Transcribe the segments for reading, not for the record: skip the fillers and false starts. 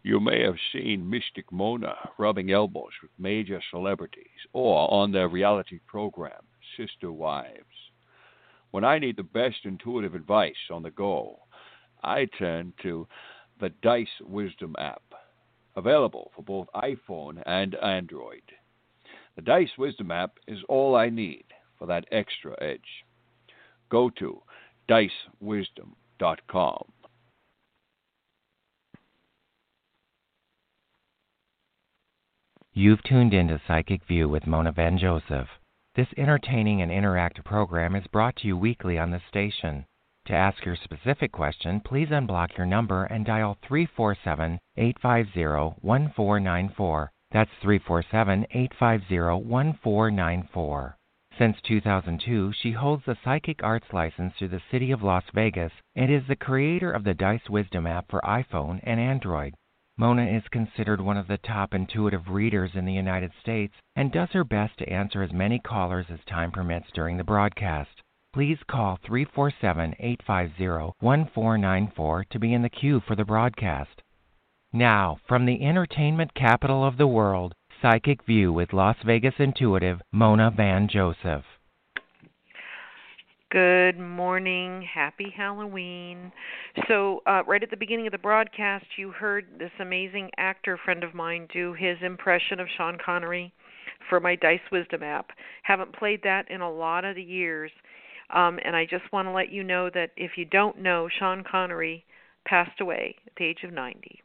You may have seen Mystic Mona rubbing elbows with major celebrities or on their reality program, Sister Wives. When I need the best intuitive advice on the go, I turn to the Dice Wisdom app, available for both iPhone and Android. The Dice Wisdom app is all I need for that extra edge. Go to dicewisdom.com. You've tuned into Psychic View with Mona Van Joseph. This entertaining and interactive program is brought to you weekly on this station. To ask your specific question, please unblock your number and dial 347-850-1494. That's 347-850-1494. Since 2002, she holds the Psychic Arts license through the City of Las Vegas and is the creator of the Dice Wisdom app for iPhone and Android. Mona is considered one of the top intuitive readers in the United States and does her best to answer as many callers as time permits during the broadcast. Please call 347-850-1494 to be in the queue for the broadcast. Now, from the entertainment capital of the world, Psychic View with Las Vegas intuitive Mona Van Joseph. Good morning. Happy Halloween. So right at the beginning of the broadcast, you heard this amazing actor friend of mine do his impression of Sean Connery for my Dice Wisdom app. Haven't played that in a lot of the years. And I just want to let you know that if you don't know, Sean Connery passed away at the age of 90.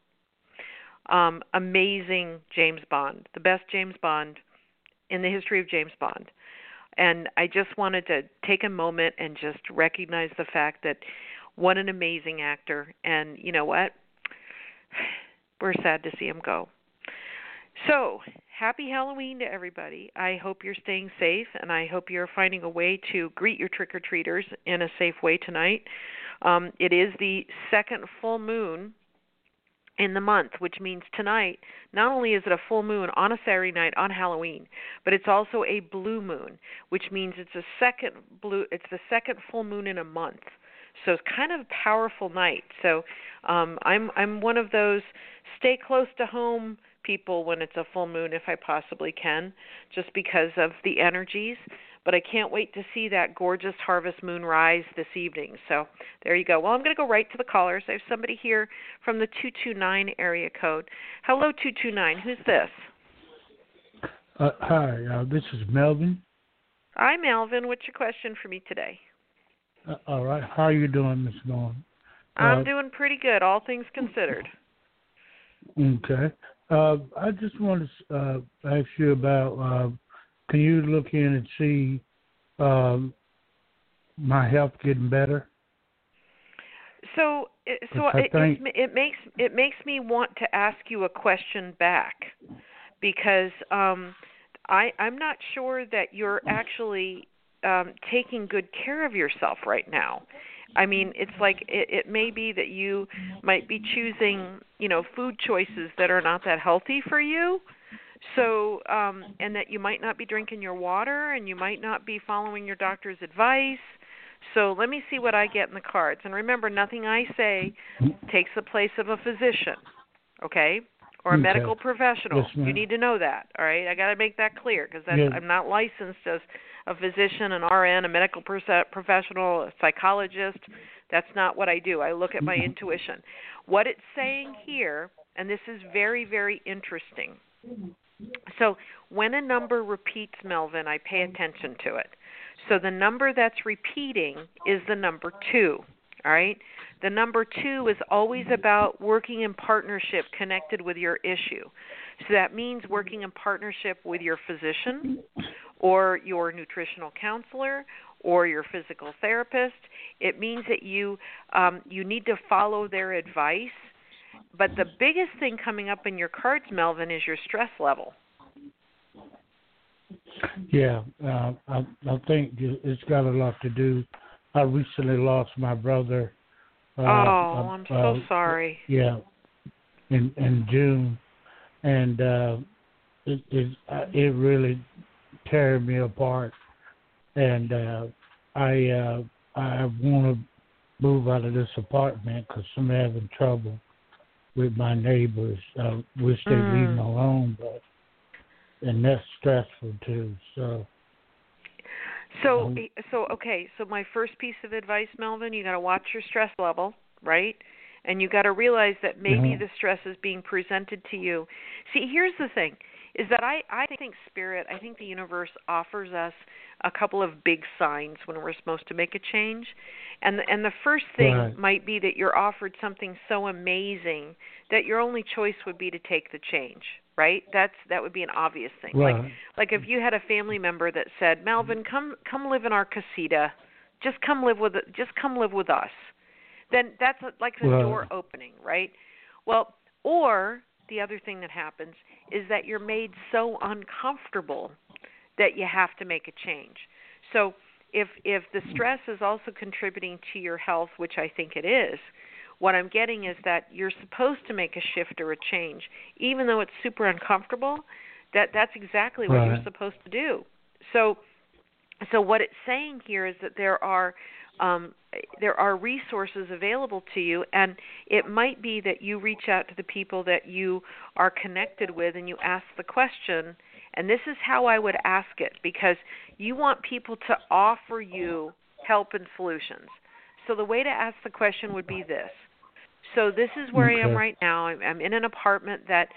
Amazing James Bond, the best James Bond in the history of James Bond. And I just wanted to take a moment and just recognize the fact that what an amazing actor. And you know what? We're sad to see him go. So, happy Halloween to everybody. I hope you're staying safe, and I hope you're finding a way to greet your trick-or-treaters in a safe way tonight. It is the second full moon in the month, which means tonight, not only is it a full moon on a Saturday night on Halloween, but it's also a blue moon, which means it's the second full moon in a month. So it's kind of a powerful night. So I'm one of those stay close to home people when it's a full moon if I possibly can, just because of the energies. But I can't wait to see that gorgeous harvest moon rise this evening. So there you go. Well, I'm going to go right to the callers. I have somebody here from the 229 area code. Hello, 229. Who's this? Hi, this is Melvin. Hi, Melvin. What's your question for me today? All right. How are you doing this morning? I'm doing pretty good, all things considered. Okay. I just want to ask you about, can you look in and see my health getting better? So it makes me want to ask you a question back, because I'm not sure that you're actually taking good care of yourself right now. I mean, it's like it may be that you might be choosing, food choices that are not that healthy for you. So, and that you might not be drinking your water, and you might not be following your doctor's advice. So let me see what I get in the cards. And remember, nothing I say takes the place of a physician, okay? Or a medical professional. Yes, ma'am. You need to know that, all right? I got to make that clear, because I'm not licensed as a physician, an RN, a medical professional, a psychologist. That's not what I do. I look at my intuition. What it's saying here, and this is very, very interesting. So when a number repeats, Melvin, I pay attention to it. So the number that's repeating is the number 2, all right? The number 2 is always about working in partnership connected with your issue. So that means working in partnership with your physician or your nutritional counselor or your physical therapist. It means that you need to follow their advice. But the biggest thing coming up in your cards, Melvin, is your stress level. Yeah, I think it's got a lot to do. I recently lost my brother. I'm so sorry. Yeah, in June, and it really tear me apart. And I want to move out of this apartment because I'm having trouble. with my neighbors. I wish they'd leave me alone, and that's stressful too. So okay. So my first piece of advice, Melvin, you got to watch your stress level, right? And you got to realize that maybe the stress is being presented to you. See, here's the thing, is that I think Spirit, I think the universe offers us a couple of big signs when we're supposed to make a change. And the first thing might be that you're offered something so amazing that your only choice would be to take the change, right? That would be an obvious thing. Right. Like if you had a family member that said, "Melvin, come live in our casita. Just come live with us." Then that's like the door opening, right? Well, or the other thing that happens is that you're made so uncomfortable that you have to make a change. So if the stress is also contributing to your health, which I think it is, what I'm getting is that you're supposed to make a shift or a change, even though it's super uncomfortable. That's exactly what you're supposed to do. So what it's saying here is that there are resources available to you, and it might be that you reach out to the people that you are connected with and you ask the question, and this is how I would ask it, because you want people to offer you help and solutions. So the way to ask the question would be this. So this is where I am right now. I'm in an apartment that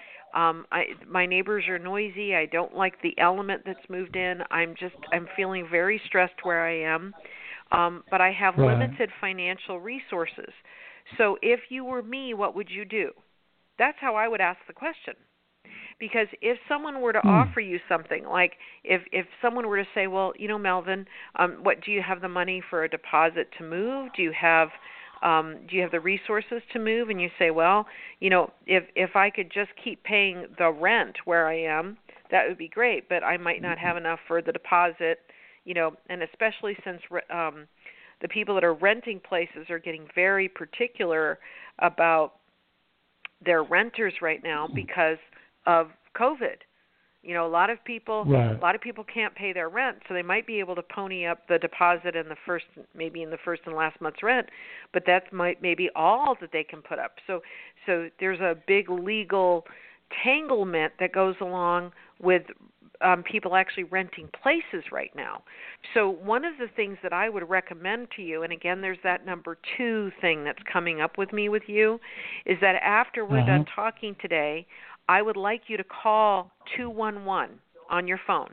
my neighbors are noisy. I don't like the element that's moved in. I'm feeling very stressed where I am. But I have limited financial resources. So if you were me, what would you do? That's how I would ask the question. Because if someone were to offer you something, like if someone were to say, well, Melvin, what do you have the money for a deposit to move? Do you have the resources to move? And you say, well, if I could just keep paying the rent where I am, that would be great, but I might not have enough for the deposit. And especially since the people that are renting places are getting very particular about their renters right now because of COVID. A lot of people can't pay their rent, so they might be able to pony up the deposit in the first and last month's rent, but that's maybe all that they can put up. So there's a big legal tanglement that goes along with people actually renting places right now. So one of the things that I would recommend to you, and again, there's that number 2 thing that's coming up with you, is that after we're done talking today, I would like you to call 211 on your phone.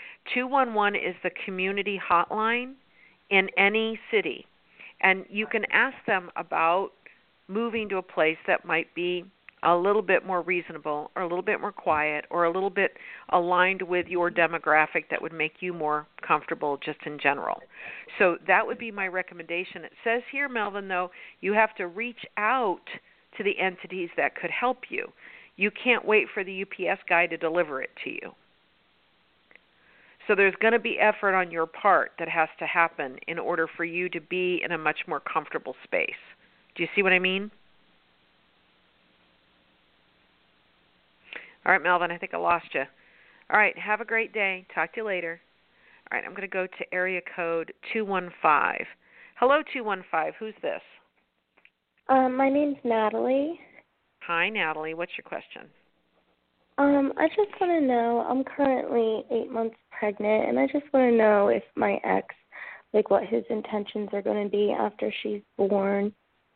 211 is the community hotline in any city, and you can ask them about moving to a place that might be a little bit more reasonable or a little bit more quiet or a little bit aligned with your demographic that would make you more comfortable just in general. So that would be my recommendation. It says here, Melvin, though, you have to reach out to the entities that could help you. You can't wait for the UPS guy to deliver it to you. So there's going to be effort on your part that has to happen in order for you to be in a much more comfortable space. Do you see what I mean? All right, Melvin, I think I lost you. All right, have a great day. Talk to you later. All right, I'm going to go to area code 215. Hello, 215. Who's this? My name's Natalie. Hi, Natalie. What's your question? I just want to know, I'm currently 8 months pregnant, and I just want to know if my ex, what his intentions are going to be after she's born.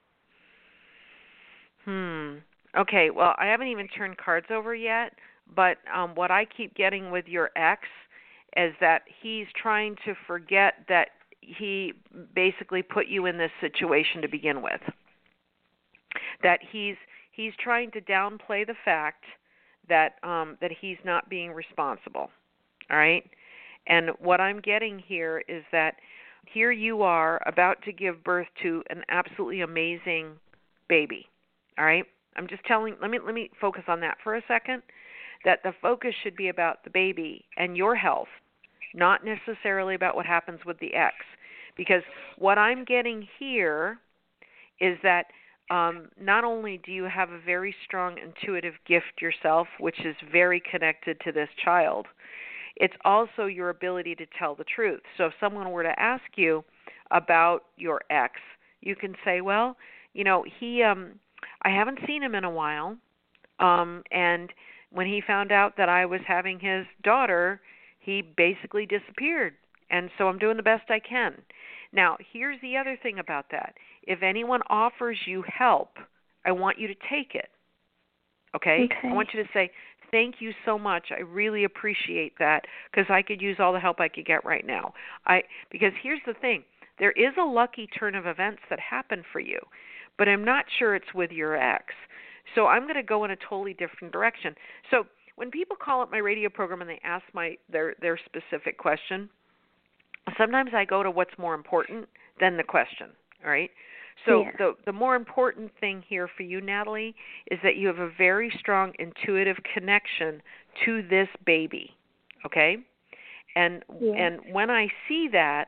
Okay, well, I haven't even turned cards over yet, but what I keep getting with your ex is that he's trying to forget that he basically put you in this situation to begin with. That he's trying to downplay the fact that he's not being responsible. All right? And what I'm getting here is that here you are about to give birth to an absolutely amazing baby. All right? I'm just telling, let me focus on that for a second, that the focus should be about the baby and your health, not necessarily about what happens with the ex. Because what I'm getting here is that not only do you have a very strong intuitive gift yourself, which is very connected to this child, it's also your ability to tell the truth. So if someone were to ask you about your ex, you can say, well, I haven't seen him in a while. And when he found out that I was having his daughter, he basically disappeared. And so I'm doing the best I can. Now, here's the other thing about that. If anyone offers you help, I want you to take it. Okay? I want you to say, thank you so much. I really appreciate that because I could use all the help I could get right now. Because here's the thing. There is a lucky turn of events that happen for you, but I'm not sure it's with your ex. So I'm going to go in a totally different direction. So when people call up my radio program and they ask their specific question, sometimes I go to what's more important than the question, all right? So the more important thing here for you, Natalie, is that you have a very strong intuitive connection to this baby, okay? And when I see that,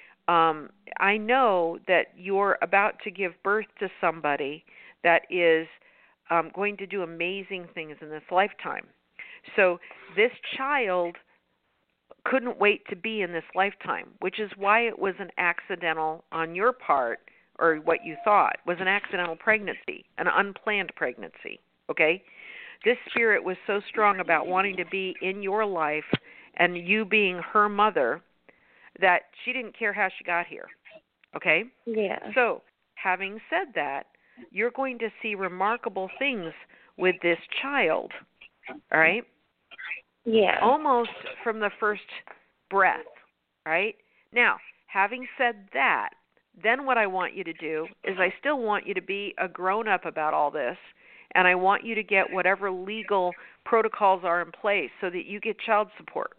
I know that you're about to give birth to somebody that is going to do amazing things in this lifetime. So this child couldn't wait to be in this lifetime, which is why it was an accidental on your part, or what you thought was an accidental pregnancy, an unplanned pregnancy, okay? This spirit was so strong about wanting to be in your life and you being her mother that she didn't care how she got here, okay? Yeah. So, having said that, you're going to see remarkable things with this child, all right? Yeah. Almost from the first breath, right? Now, having said that, then what I want you to do is I still want you to be a grown-up about all this, and I want you to get whatever legal protocols are in place so that you get child support.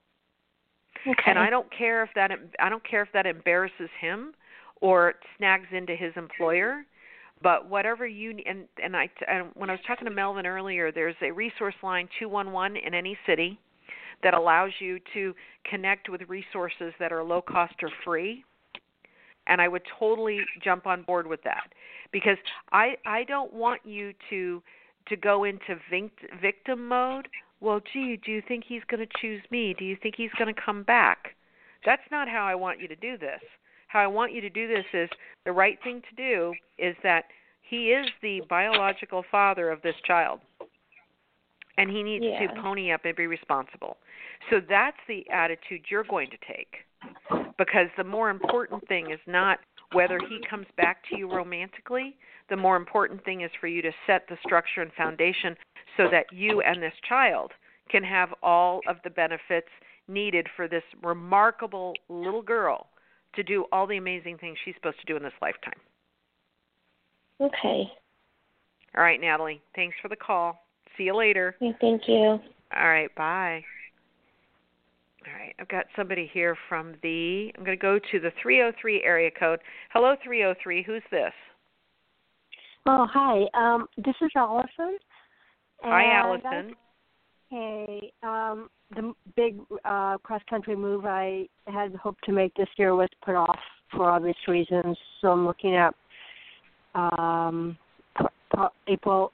Okay. And I don't care if that embarrasses him or snags into his employer, but whatever you and when I was talking to Melvin earlier, there's a resource line 211 in any city that allows you to connect with resources that are low cost or free. And I would totally jump on board with that because I don't want you to go into victim mode. Well, gee, do you think he's going to choose me? Do you think he's going to come back? That's not how I want you to do this. How I want you to do this is the right thing to do is that he is the biological father of this child, and he needs to pony up and be responsible. So that's the attitude you're going to take, because the more important thing is not whether he comes back to you romantically. The more important thing is for you to set the structure and foundation so that you and this child can have all of the benefits needed for this remarkable little girl to do all the amazing things she's supposed to do in this lifetime. Okay. All right, Natalie. Thanks for the call. See you later. Okay, thank you. All right, bye. All right, I've got somebody here from I'm going to go to the 303 area code. Hello, 303. Who's this? Oh, hi. This is Allison. Hi, Allison. Hey, the big cross-country move I had hoped to make this year was put off for obvious reasons. So I'm looking at April,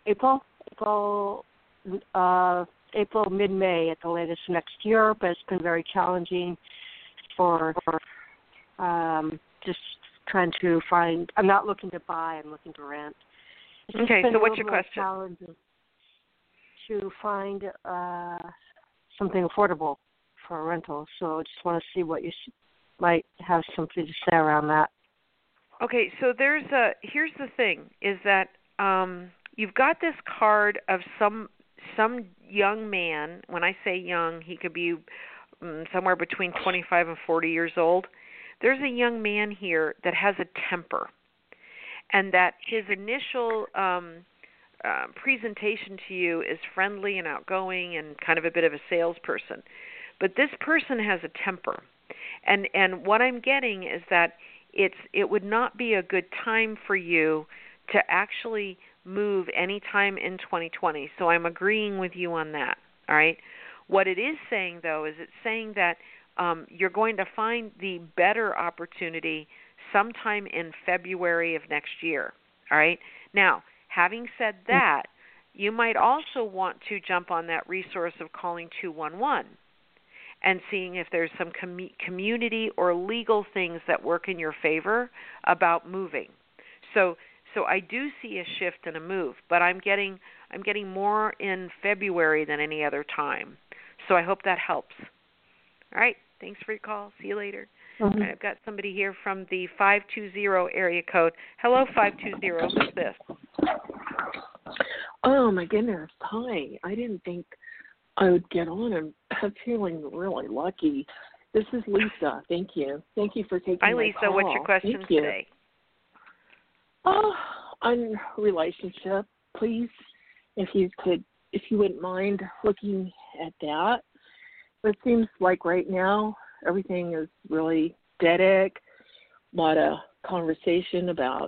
mid-May at the latest next year. But it's been very challenging for just trying to find. I'm not looking to buy. I'm looking to rent. Okay, so what's your question? Challenging to find something affordable for a rental. So I just want to see what you might have something to say around that. Okay, so here's the thing, is that you've got this card of some young man. When I say young, he could be somewhere between 25 and 40 years old. There's a young man here that has a temper, and that his initial presentation to you is friendly and outgoing and kind of a bit of a salesperson. But this person has a temper. And what I'm getting is that it would not be a good time for you to actually move anytime in 2020. So I'm agreeing with you on that. All right. What it is saying, though, is it's saying that you're going to find the better opportunity sometime in February of next year. All right. Now, having said that, you might also want to jump on that resource of calling 211 and seeing if there's some community or legal things that work in your favor about moving. So So I do see a shift and a move, but I'm getting more in February than any other time. So I hope that helps. All right. Thanks for your call. See you later. All right, I've got somebody here from the 520 area code. Hello, 520. Who's this? Oh, my goodness. Hi. I didn't think I would get on. I'm feeling really lucky. This is Lisa. Thank you. Thank you for taking my call. Hi, Lisa. What's your question today? On relationship, please, if you wouldn't mind looking at that. It seems like right now everything is really static. A lot of conversation about,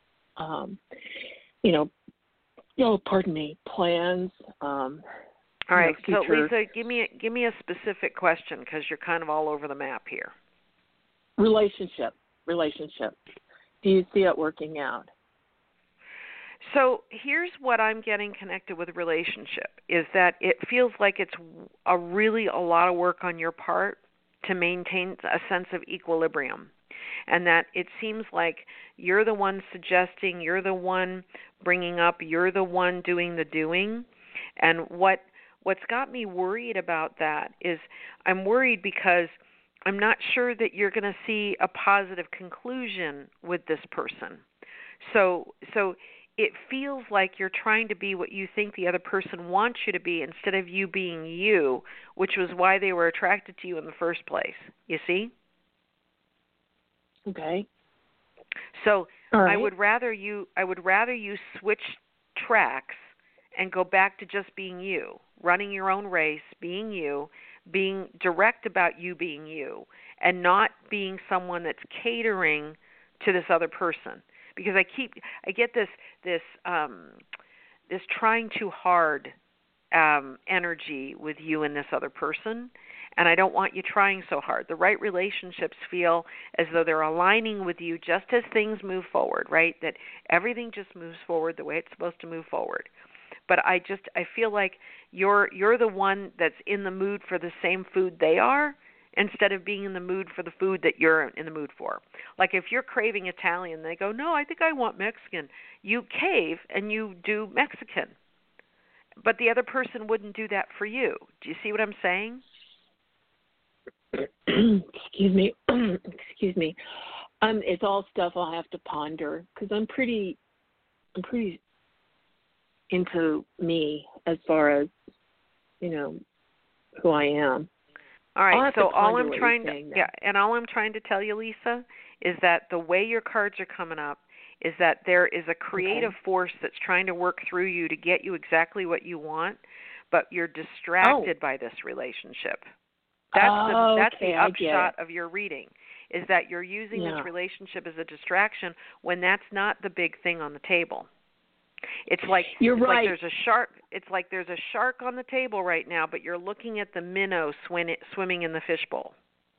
plans. All right, so future. Lisa, give me a specific question because you're kind of all over the map here. Relationship. Do you see it working out? So here's what I'm getting connected with relationship is that it feels like it's a lot of work on your part to maintain a sense of equilibrium, and that it seems like you're the one suggesting, you're the one bringing up, you're the one doing the doing. And what's got me worried about that is I'm worried because I'm not sure that you're going to see a positive conclusion with this person. So it feels like you're trying to be what you think the other person wants you to be instead of you being you, which was why they were attracted to you in the first place. You see? Okay. So right. I would rather you switch tracks and go back to just being you, running your own race, being you, being direct about you being you, and not being someone that's catering to this other person. Because I get this trying too hard energy with you and this other person, and I don't want you trying so hard. The right relationships feel as though they're aligning with you just as things move forward, right? That everything just moves forward the way it's supposed to move forward. But I feel like you're the one that's in the mood for the same food they are, instead of being in the mood for the food that you're in the mood for. Like if you're craving Italian, they go, no, I think I want Mexican. You cave and you do Mexican. But the other person wouldn't do that for you. Do you see what I'm saying? Excuse me. It's all stuff I'll have to ponder because I'm pretty into me as far as, who I am. All right, so all I'm trying to tell you, Lisa, is that the way your cards are coming up is that there is a creative force that's trying to work through you to get you exactly what you want, but you're distracted by this relationship. That's the upshot of your reading, is that you're using this relationship as a distraction when that's not the big thing on the table. It's like there's a shark. It's like there's a shark on the table right now, but you're looking at the minnow swimming in the fishbowl.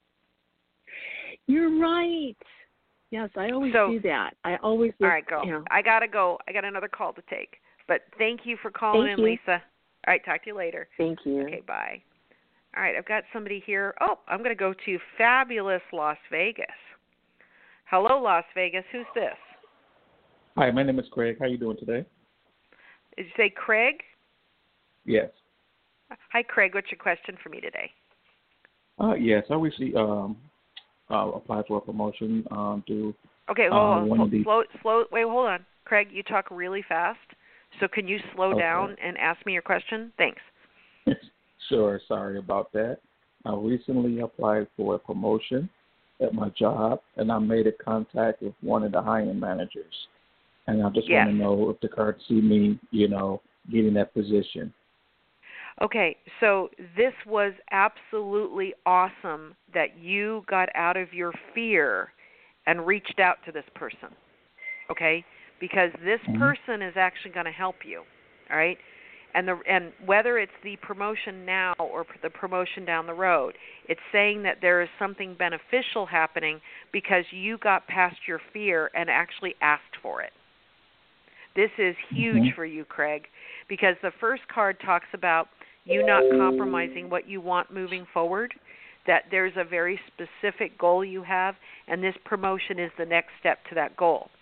You're right. Yes, I always do that. All right, go. I gotta go. I got another call to take. But thank you for calling in, Lisa. All right, talk to you later. Thank you. Okay, bye. All right, I've got somebody here. Oh, I'm going to go to fabulous Las Vegas. Hello, Las Vegas. Who's this? Hi, my name is Craig. How are you doing today? Did you say Craig? Yes. Hi, Craig. What's your question for me today? Yes, I recently applied for a promotion to. Okay, hold on. Wait, hold on. Craig, you talk really fast. So can you slow down and ask me your question? Thanks. Sure. Sorry about that. I recently applied for a promotion at my job, and I made a contact with one of the hiring managers. And I just want to know if the cards see me, getting that position. Okay, so this was absolutely awesome that you got out of your fear and reached out to this person, okay? Because this person is actually going to help you, all right? And whether it's the promotion now or the promotion down the road, it's saying that there is something beneficial happening because you got past your fear and actually asked for it. This is huge for you, Craig, because the first card talks about you not compromising what you want moving forward, that there's a very specific goal you have, and this promotion is the next step to that goal.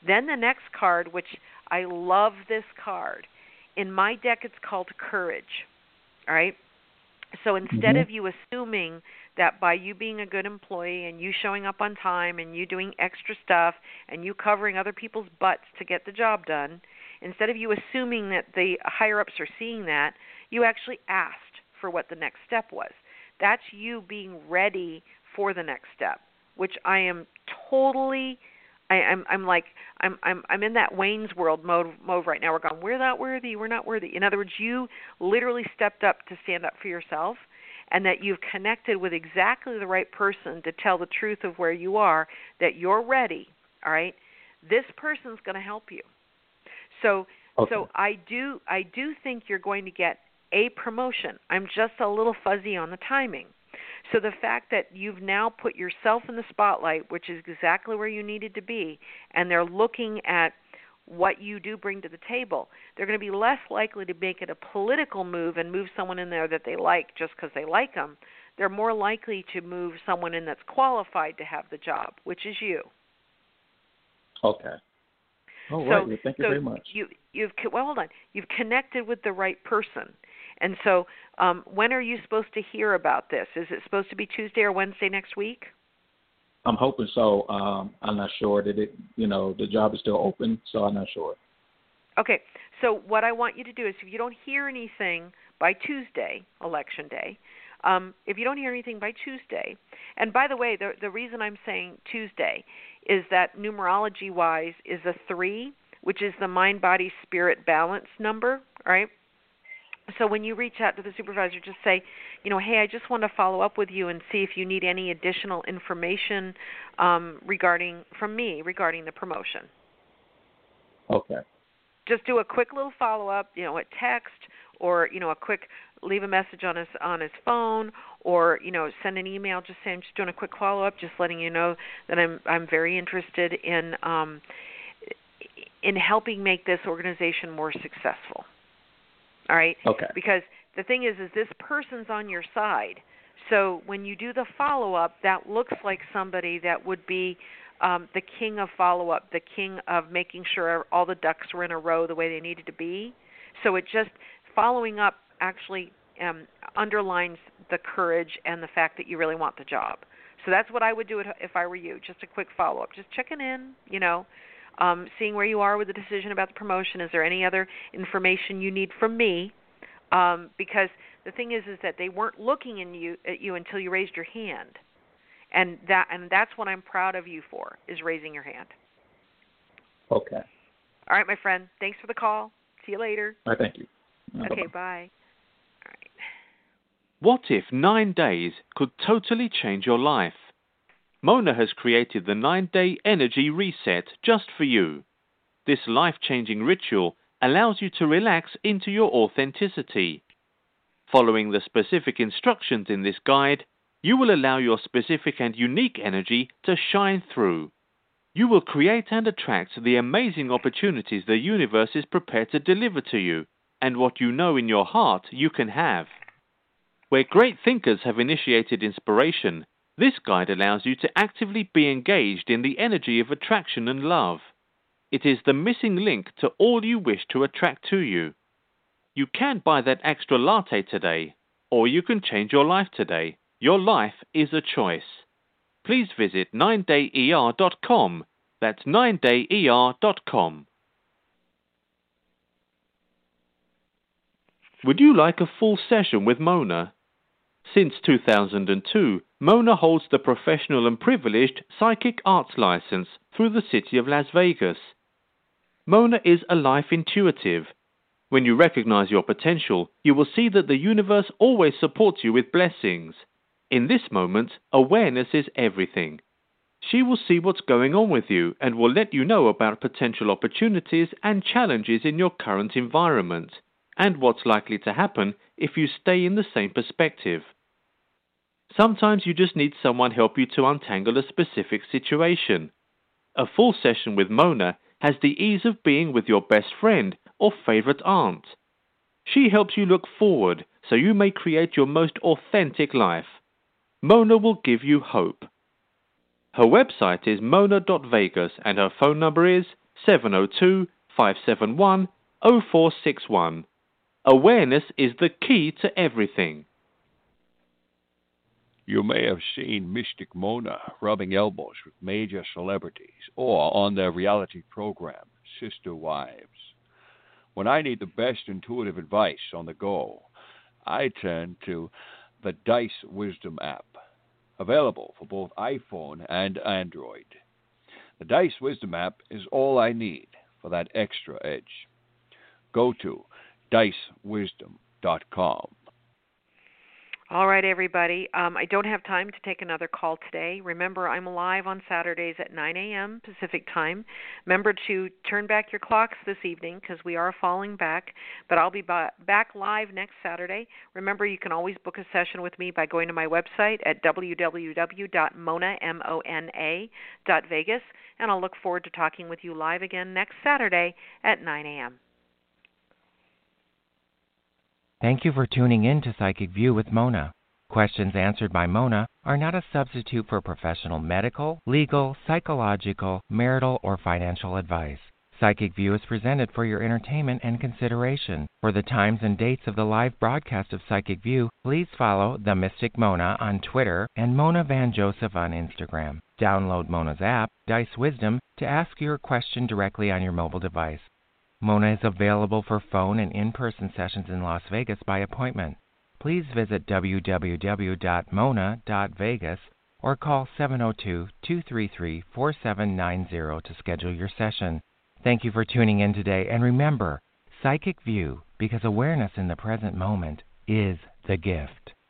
Then the next card, which I love this card. In my deck, it's called Courage. All right? So instead of you assuming that by you being a good employee and you showing up on time and you doing extra stuff and you covering other people's butts to get the job done, instead of you assuming that the higher-ups are seeing that, you actually asked for what the next step was. That's you being ready for the next step, which I am totally I'm in that Wayne's World mode right now. We're going, we're not worthy, we're not worthy. In other words, you literally stepped up to stand up for yourself, and that you've connected with exactly the right person to tell the truth of where you are, that you're ready, all right? This person's going to help you. So I do think you're going to get a promotion. I'm just a little fuzzy on the timing. So the fact that you've now put yourself in the spotlight, which is exactly where you needed to be, and they're looking at what you do bring to the table, they're going to be less likely to make it a political move and move someone in there that they like just because they like them. They're more likely to move someone in that's qualified to have the job, which is you. Okay. All right. Well, thank you very much. Hold on. You've connected with the right person. And so when are you supposed to hear about this? Is it supposed to be Tuesday or Wednesday next week? I'm hoping so. I'm not sure that the job is still open, so I'm not sure. Okay. So what I want you to do is, if you don't hear anything by Tuesday, Election Day, if you don't hear anything by Tuesday, and by the way, the reason I'm saying Tuesday is that numerology-wise is a 3, which is the mind-body-spirit balance number, right? So when you reach out to the supervisor, just say, hey, I just want to follow up with you and see if you need any additional information regarding the promotion. Okay. Just do a quick little follow-up, a text, or a quick leave a message on his phone, or send an email. Just say, I'm just doing a quick follow-up, just letting you know that I'm very interested in helping make this organization more successful. All right? Okay. Because the thing is this person's on your side. So when you do the follow-up, that looks like somebody that would be the king of follow-up, the king of making sure all the ducks were in a row the way they needed to be. So it just, following up actually underlines the courage and the fact that you really want the job. So that's what I would do if I were you, just a quick follow-up. Just checking in, seeing where you are with the decision about the promotion. Is there any other information you need from me? Because the thing is that they weren't looking at you until you raised your hand, and that's what I'm proud of you for, is raising your hand. Okay. All right, my friend. Thanks for the call. See you later. All right, thank you. Okay, bye. All right. What if 9 days could totally change your life? Mona has created the 9-day energy reset just for you. This life-changing ritual allows you to relax into your authenticity. Following the specific instructions in this guide, you will allow your specific and unique energy to shine through. You will create and attract the amazing opportunities the universe is prepared to deliver to you, and what you know in your heart you can have. Where great thinkers have initiated inspiration, this guide allows you to actively be engaged in the energy of attraction and love. It is the missing link to all you wish to attract to you. You can buy that extra latte today, or you can change your life today. Your life is a choice. Please visit 9dayer.com. That's 9dayer.com. Would you like a full session with Mona? Since 2002, Mona holds the professional and privileged psychic arts license through the city of Las Vegas. Mona is a life intuitive. When you recognize your potential, you will see that the universe always supports you with blessings. In this moment, awareness is everything. She will see what's going on with you and will let you know about potential opportunities and challenges in your current environment, and what's likely to happen if you stay in the same perspective. Sometimes you just need someone help you to untangle a specific situation. A full session with Mona has the ease of being with your best friend or favorite aunt. She helps you look forward so you may create your most authentic life. Mona will give you hope. Her website is mona.vegas and her phone number is 702-571-0461. Awareness is the key to everything. You may have seen Mystic Mona rubbing elbows with major celebrities or on their reality program, Sister Wives. When I need the best intuitive advice on the go, I turn to the Dice Wisdom app, available for both iPhone and Android. The Dice Wisdom app is all I need for that extra edge. Go to dicewisdom.com. All right, everybody. I don't have time to take another call today. Remember, I'm live on Saturdays at 9 a.m. Pacific time. Remember to turn back your clocks this evening because we are falling back, but I'll be back live next Saturday. Remember, you can always book a session with me by going to my website at www.mona.vegas, and I'll look forward to talking with you live again next Saturday at 9 a.m. Thank you for tuning in to Psychic View with Mona. Questions answered by Mona are not a substitute for professional medical, legal, psychological, marital, or financial advice. Psychic View is presented for your entertainment and consideration. For the times and dates of the live broadcast of Psychic View, please follow The Mystic Mona on Twitter and Mona Van Joseph on Instagram. Download Mona's app, Dice Wisdom, to ask your question directly on your mobile device. Mona is available for phone and in-person sessions in Las Vegas by appointment. Please visit www.mona.vegas or call 702-233-4790 to schedule your session. Thank you for tuning in today, and remember, Psychic View, because awareness in the present moment is the gift.